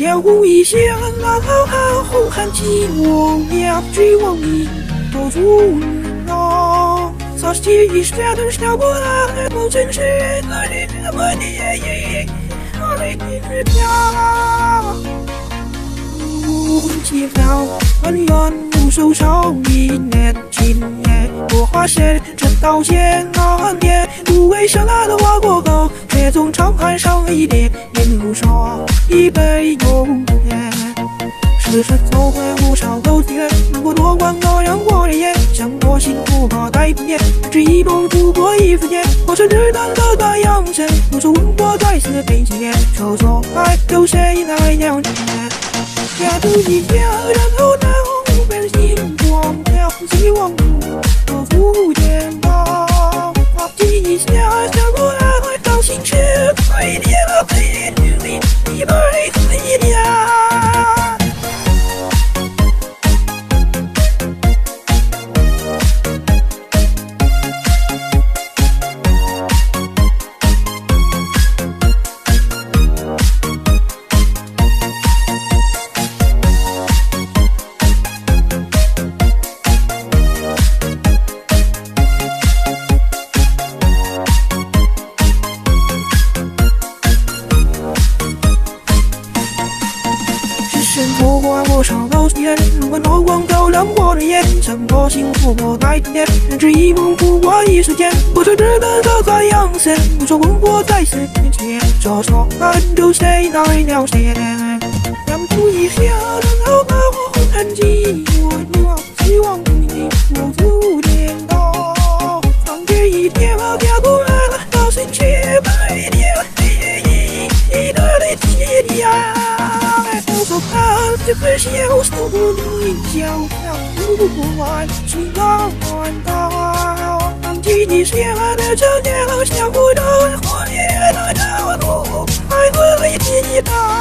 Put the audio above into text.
江湖一线，那浩瀚后汉寂寞，两句往你都如闹。早起一时的小不拉，不真是那里那么的夜，那里的家。无计妙，恩怨无数少一年今夜，落花谢，这刀剑难念。不为山拉的花过高，却从长海上一列，烟如霜，一杯又烟。世事走回无常都自愿，如果多关高阳过人烟，想我心不怕待不念，只一梦度过一分间。我是只当的大阳神，无数文火在此被纪念，手中还有谁来了解？家徒一片，然后那红遍星光飘，希望我不见到。花季一下，想过来会到心事，快点啊，快点，一杯一点。不管我上到天，如果刀光照亮我的眼，什么幸福我待天，人只一梦不过一瞬间。我只知道这在阳神，无数魂魄在死面前，说说看有谁来了解？两足一下，然后把我红尘寂寞，希望你我不颠倒。放这一天，我家不来了，到心却白天，一个的天呀。我怕这份小手不能影响不完去浪漫到当季节写完的这年和相互的火焰的道路还会记到